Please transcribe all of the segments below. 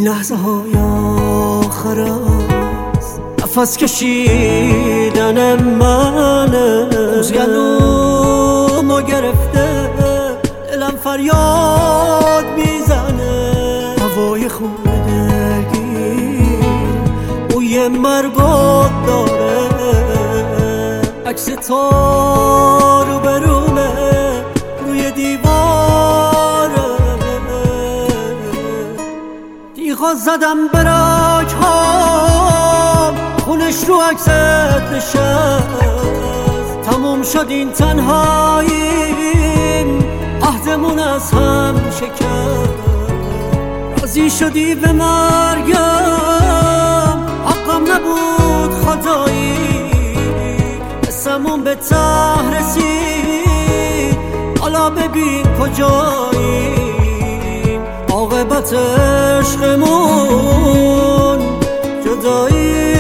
لحظه های آخر است نفس کشیدن منه گلومو گرفته دلم فریاد میزنه هوای خون دلگیر بوی مرگت داره عکس تو رو برومه روی دیواره تیغا زدم به رگ‌هام خونش رو عکست نشست تموم شد این تنهاییم عهدمون از هم شکست راضی شدی به مرگم حقم نبود خدایی اسمون به ته رسید حالا ببین کجاییم عاقبت عشقمون جدایی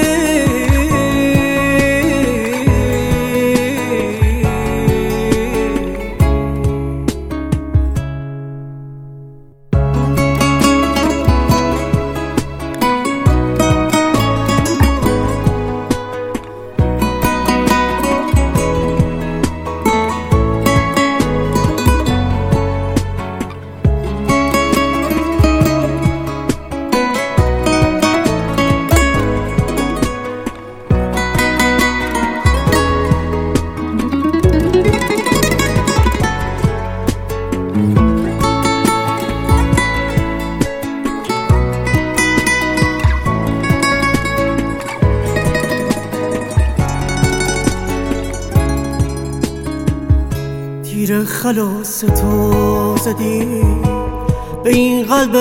تیر خلاص تو زدی به این قلب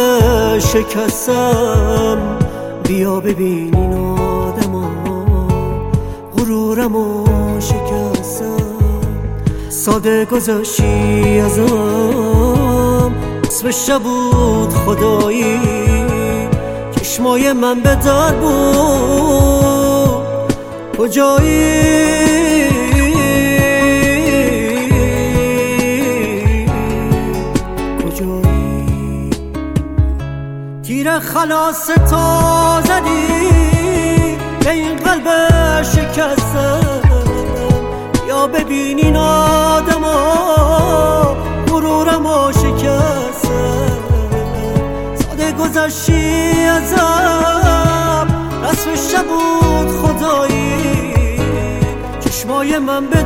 شکستم بیا ببین این آدما غرورمو شکستم ساده گذاشتی ازم اسمش نبود خدایی چشمای من به در بود کجایی تیر خلاص تو زدی به این قلب شکستم یا ببین این آدما غرورمو شکستم ساده گذشتی ازم رسمش نبود خدایی چشمای من به